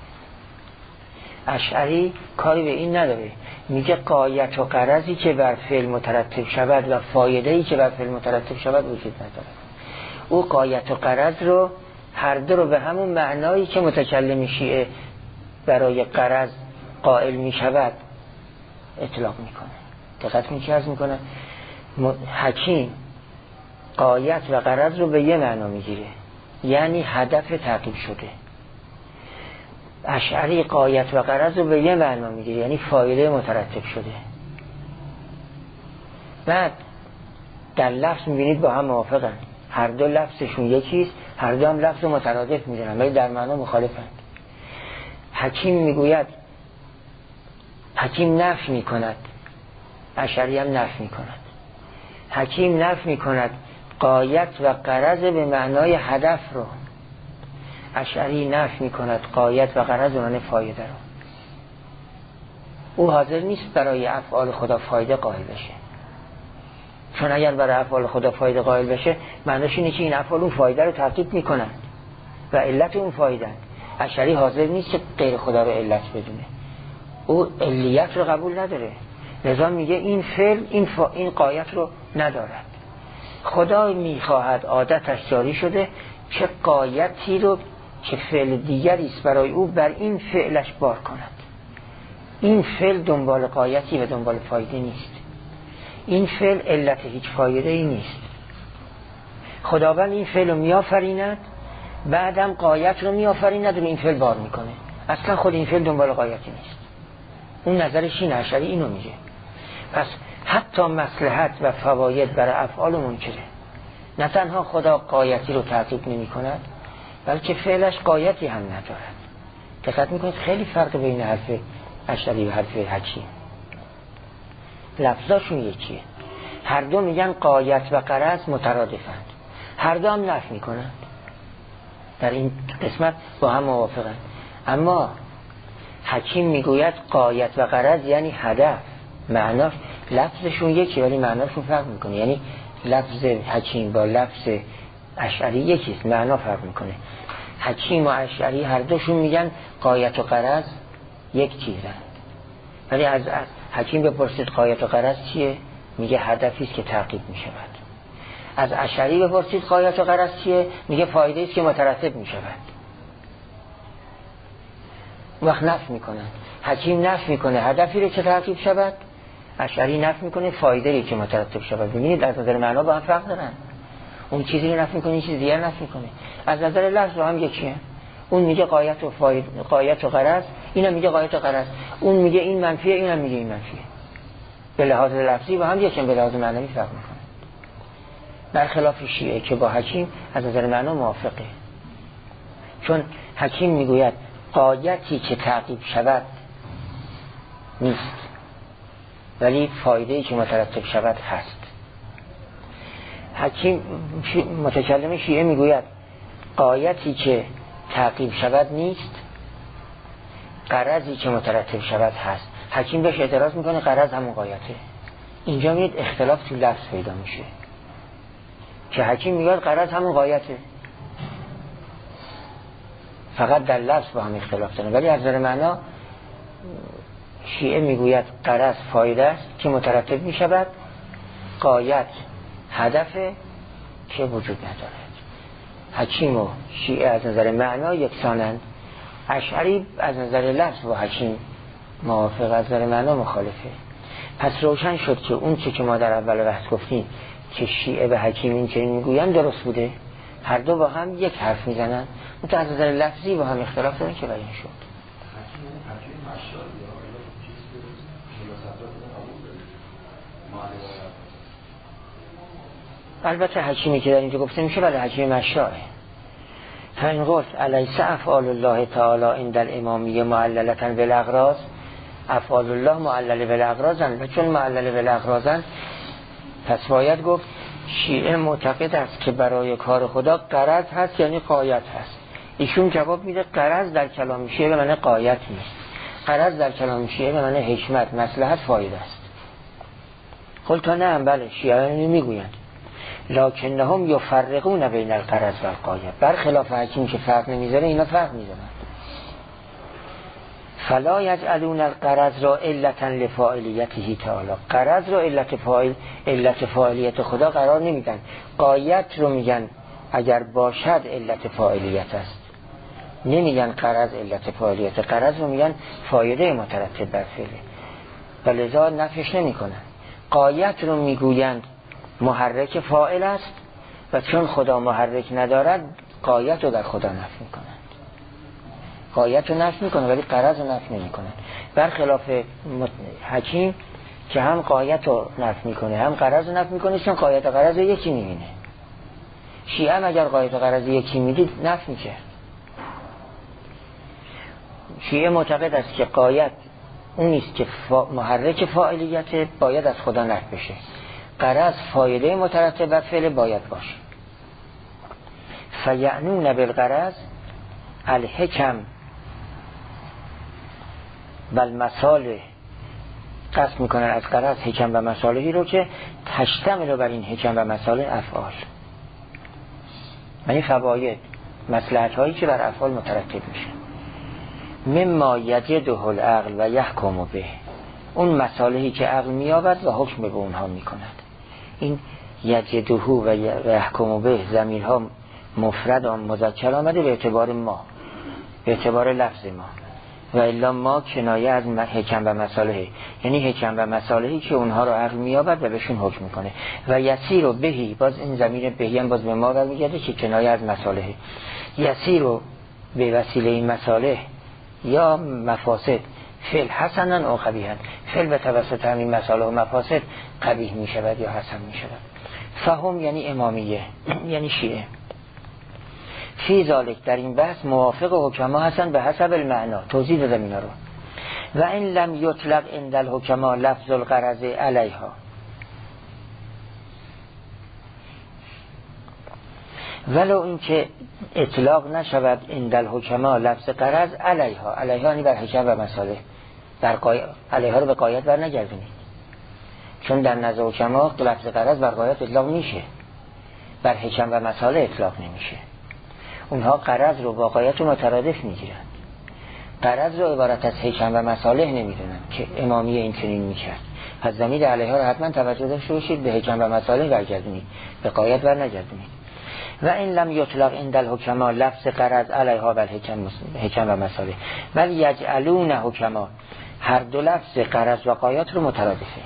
اشعری کاری به این نداره، میگه غایت و غرضی که بر فعل مترتب شود و فایده‌ای که بر فعل مترتب شود وجود ندارد. او غایت و غرض رو هر دو رو به همون معنایی که متکلم شیعه برای غرض قائل میشود اطلاق میکنه. دقت کنید چه عرض میکنه؟ حکیم غایت و غرض رو به یه معنا میگیره، یعنی هدف تعقیب شده. اشعری غایت و غرض رو به یه معنا میگیره، یعنی فایده مترتب شده. بعد در لفظ میبینید با هم موافقن، هر دو لفظشون یکیست، هر دو هم لفظ مترادف میدونن ولی در معنا مخالفند. حکیم میگوید، حکیم نفی میکند، اشعری هم نفی میکند. حکیم نفی میکند غایت و غرض به معنای هدف رو، اشعری نفی میکند غایت و غرض به معنای فایده رو. او حاضر نیست برای افعال خدا فایده قائل بشه، چون اگر برای افعال خدا فایده قائل بشه معنیش اینه که این افعال اون فایده رو تحقیق میکنن و علت اون فایده. اشعری حاضر نیست که غیر خدا رو علت بدونه، او علیت رو قبول نداره، لذا میگه این فعل این, فا... این غایت رو ندارد. خدا میخواهد، عادتش جاری شده چه غایتی رو که فعل دیگری است برای او بر این فعلش بار کند. این فعل دنبال غایتی و دنبال فایده نیست، این فعل علت هیچ فایده ای نیست. خداوند این فعل رو میآفریند، بعدم غایت رو میآفریند و این فعل بار میکنه. اصلا خود این فعل دنبال غایتی نیست. اون نظرش این اشعری اینو میگه. پس حتی مصلحت و فواید برای افعال منکره. نه تنها خدا غایتی رو تعقیب نمی کند بلکه فعلش غایتی هم ندارد. دقت میکنید خیلی فرق بین حرف اشعری و حرف حکیم، لفظاشون یکیه، هر دو میگن غایت و غرض مترادفند، هر دو هم نفی میکنند، در این قسمت با هم موافقند. اما حکیم میگوید غایت و غرض یعنی هدف، معناش لفظشون یکی ولی معناشون فرق میکنه، یعنی لفظ حکیم با لفظ اشعری یکیست، معنا فرق میکنه. حکیم و اشعری هر دوشون میگن غایت و غرض یک چیزن، ولی از حکیم بپرسید غایت و غرض چیه؟ میگه هدفی است که تعقیب میشود. از اشعری بپرسید غایت و غرض چیه؟ میگه فایده است که مترتب میشود. وقت نفی میکنن، حکیم نفی میکنه هدفی رو که تعقیب شود، اشعری نفی میکنه فایده ای که مترتب شود. ببینید از نظر معنا با هم فرق دارن، اون چیزی رو نفی میکنه این چیز دیگر نفی میکنه. از نظر لفظ هم یکیه، اون میگه غایت و فایده، غایت و غرض، اینم میگه غایت و غرض، اون میگه این منفیه اینم میگه این منفیه. به لحاظ لفظی با هم یکیه، به لحاظ معنوی فرق میکنه. در خلاف شیعه که با حکیم از نظر معنا موافقه، چون حکیم میگوید غایتی که تعقیب شود نیست ولی فایده‌ای که مترتب شود هست. حکیم متکلم شیعه میگوید غایتی که تعقیب شود نیست، غرضی که مترتب شود هست. حکیم بهش اعتراض میکنه غرض همون غایته. اینجا میید اختلاف تو لفظ پیدا میشه که حکیم میگه غرض همون غایته، فقط در لفظ با هم اختلاف دارن، ولی از نظر معنا شیعه میگوید غرض فایده است که مترتب میشود، غایت هدفه که وجود ندارد. حکیم و شیعه از نظر معنا یکسانند. اشعری از نظر لفظ با حکیم موافق، از نظر معنا مخالفه. پس روشن شد که اون چه که ما در اول بحث گفتیم که شیعه به حکیم این چنین میگوین درست بوده. هر دو با هم یک حرف میزنن، منتها از نظر لفظی با هم اختلاف دارن که بیان شد. البته حکیمی که در اینجا گفته میشه ولی حکیم مشاعه. فإن قلت الیس افعال الله تعالی عند الامامیه معللة بالاغراض، افعال الله معلل بالاغراضن و چون معلل بالاغراضن پس باید گفت شیعه معتقد است که برای کار خدا غرض هست یعنی غایت هست. ایشون جواب میده غرض در کلام شیعه به معنی غایت نیست، غرض در کلام شیعه به معنی حکمت، مصلحت، فایده است. قلت تا نه بله شیعه میگویند لکنهم یفرقون بین الغرض و الغایه، برخلاف حکیم که فرق نمیذاره اینا فرق میذارن. فلا یجعلون الغرض را علتا لفاعلیته تعالی، غرض را علت فاعل علت فاعلیت خدا قرار نمیدن، غایت رو میگن اگر باشد علت فاعلیت است، نمیگن غرض علت فاعلیت، غرض رو میگن فایده مترتب بر فعله و لذا نفیش نمیکنن. غایت رو میگویند محرک فاعل است و چون خدا محرک ندارد غایت رو در خدا نفی میکنند. غایت رو نفی میکنه ولی غرض رو نفی نمیکنن، برخلاف حکیم که هم غایت رو نفی میکنه هم غرض رو نفی میکنه، چون غایت و غرض رو یکی میبینه. شیعه هم اگر غایت و غرض یکی میدید نفی میشه. شیعه معتقد است که غایت اون نیست که فا... محرک فاعلیت باید از خدا نفی بشه، غرض فایده مترتب بر فعل باید باشه. فیعنون بالغرض الحکم بل مصالح، قصد میکنن از غرض حکم و مصالحی رو که تشتمل بر این حکم و مصالح افعال، یعنی فواید مصلحت هایی که بر افعال مترتب میشه. مما یجده العقل و یحکم به، اون مصالحی که عقل میابد و حکم به اونها میکند. این یجده و یحکم به ضمیرها مفرد و مذکر آمده به اعتبار ما، به اعتبار لفظ ما، و الا ما کنایه از حکم و مصالحه، یعنی حکم و مصالحی که اونها رو عقل میابد و بهشون حکم میکنه. و یسیر و بهی، باز این ضمیر بهی هم باز به ما برمیگرده که کنایه از مصالحه. یسیر و به وسیله این مصالح یا مفاسد فعل حسنن او قبیحن، فعل به توسط همین مصالح و مفاسد قبیح میشود یا حسن میشود. فهم یعنی امامیه یعنی شیعه. فی ذالک در این بحث موافق حکما هستن به حسب المعنا، توضیح دادم اینا رو. و این لم یطلق عند الحکما لفظ الغرض علیها، ولو اینکه اطلاق نشود عند الحکما لفظ غرض علیها، علیها یعنی بر حکم و مصالح، بر قای... علیها رو به غایت بر نگردونید، چون در نزد حکما لفظ غرض بر غایت اطلاق میشه، بر حکم و مصالح اطلاق نمیشه. اونها غرض رو با غایت مترادف میگیرن، غرض رو عبارت از حکم و مصالح نمیدونن که امامیه این چنین میکرد. پس ضمیر علیها رو حتما توجه داشته باشید، به حکم و مصالح برگردونید، به غایت بر نگردونید. و این لم یطلق عند الحکما لفظ غرض علیها بل حکم حکم و مصالح بل یجعلون حکما، هر دو لفظ غرض و غایت رو مترادفه.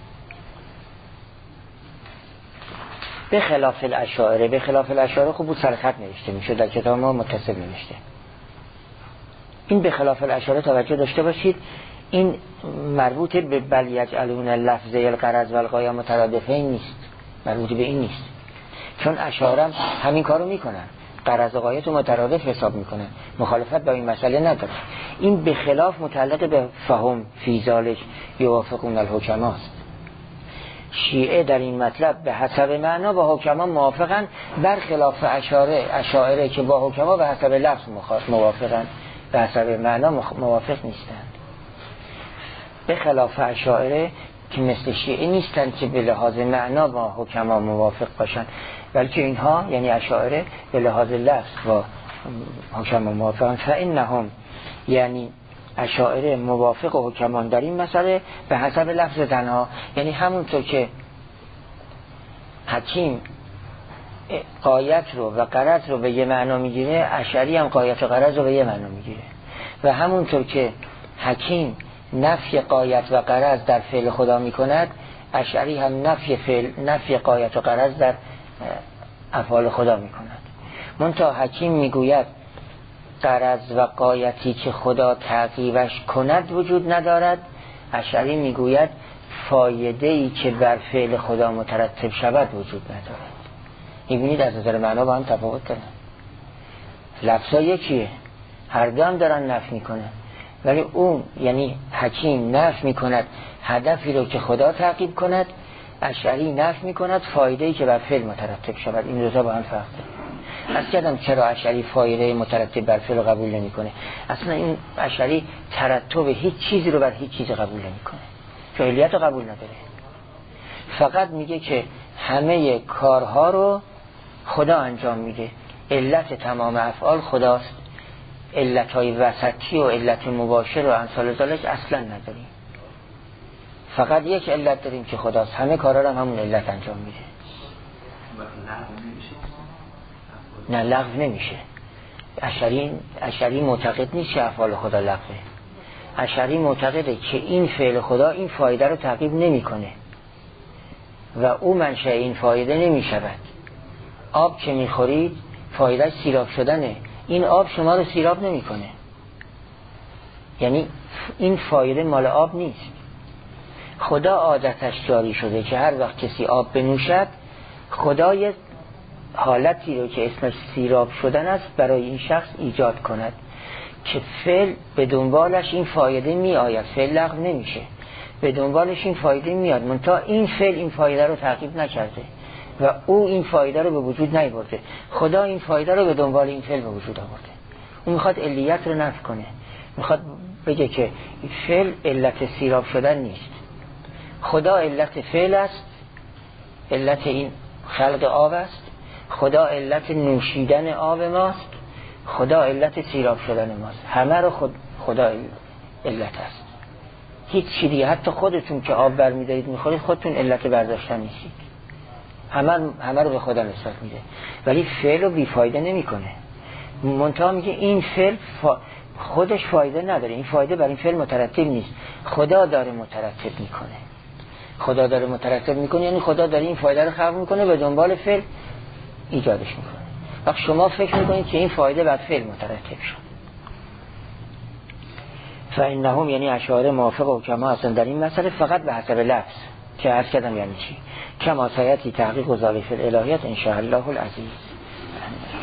به خلاف الاشاعره، به خلاف الاشاعره خوب بود سرخط نوشته میشه، در کتاب ما متصل نوشته. این به خلاف الاشاعره توجه داشته باشید، این مربوط به بل یجعلون لفظ الغرض و الغایه مترادفین نیست، مربوط به این نیست، چون اشاعره هم همین کارو میکنن، غرض و غایت رو مترادف حساب میکنن، مخالفت با این مسئله نداره. این به خلاف متعلق به فهم فی ذالک یوافقون الحکما است. شیعه در این مطلب به حسب معنا با حکما موافقن، برخلاف اشاعره اشاعره که با حکما به حسب لفظ موافقن، به حسب معنا موافق نیستند. به خلاف اشاعره که مثل شیعه نیستند که به لحاظ معنا با حکما موافق باشن، بلکه اینها یعنی اشاعره به لحاظ لفظ با حکما موافقن. فانهم یعنی اشاعره موافق و حکمان در این مسئله به حسب لفظ تنها، یعنی همونطور که حکیم غایت رو و غرض رو به یه معنا میگیره، اشعری هم غایت و غرض رو به یه معنا میگیره، و همونطور که حکیم نفی غایت و غرض در فعل خدا میکند، اشعری هم نفی فعل، نفی غایت و غرض در افعال خدا میکند. منتها حکیم میگوید غرض و غایتی که خدا تعقیبش کند وجود ندارد. اشعری میگوید فایده ای که بر فعل خدا مترتب شود وجود ندارد. میبینید از نظر معنا با هم تفاوت دارن. لفظا یکیه، هر دو هم دارن نفی میکنن، ولی اون یعنی حکیم نفی میکند هدفی رو که خدا تعقیب کند، اشعری نفی میکند فایده ای که بر فعل مترتب شود. این دو تا با هم فرق داره. از کردم چرا اشعری فایده مترتب بر فعل قبول نمیکنه. اصلا این اشعری ترتب هیچ چیزی رو بر هیچ چیز قبول نمیکنه، فعلیت رو قبول نداره. فقط میگه که همه کارها رو خدا انجام میده، علت تمام افعال خداست، علتهای وسطی و علت مباشر و امثال ذالک اصلا نداریم. فقط یک علت داریم که خداست، همه کارها رو هم همون علت انجام میده. نه لغو نمیشه. اشعری اشعری معتقد نیست که افعال خدا لغوه. اشعری معتقده که این فعل خدا این فایده رو تعقیب نمیکنه و او منشأ این فایده نمیشود. آب که میخورید فایده سیراب شدنه، این آب شما رو سیراب نمیکنه، یعنی این فایده مال آب نیست. خدا عادتش جاری شده که هر وقت کسی آب بنوشد خدا یه حالتی رو که اسمش سیراب شدن است برای این شخص ایجاد کند که فعل به دنبالش این فایده می آید، فعل لغو نمیشه، به دنبالش این فایده میاد، منتها این فعل این فایده رو تعقیب نکرده و او این فایده رو به وجود نیاورده. خدا این فایده رو به دنبال این فعل به وجود آورده. اون میخواد علیت رو نفی کنه، میخواد بگه که فعل علت سیراب شدن نیست، خدا علت فعل است، علت این خلق آب است، خدا علت نوشیدن آب ماست، خدا علت سیراب شدن ماست. همه رو خود خدا علت است. هیچ چیزی دیگه، حتی خودتون که آب برمی‌دارید میخورید خودتون علت برداشتن نیستید، همه همه رو به خدا نسبت میده، ولی فعل رو بیفایده نمیکنه. منتها میگه این فعل فا... خودش فایده نداره، این فایده بر این فعل مترتب نیست، خدا داره مترتب میکنه. خدا داره مترتب میکنه یعنی خدا داره این فایده رو خلق میکنه به دنبال فعل ایجادش میکنه. وقت شما فکر میکنید که این فایده بر فعل مترتب شد. فإنهم یعنی اشاعره موافق و کما هستن در این مسئله فقط به حسب لفظ که عرض کردم یعنی چی، کما سایتی تحقیق و ذالک الالهیت ان شاء الله العزیز.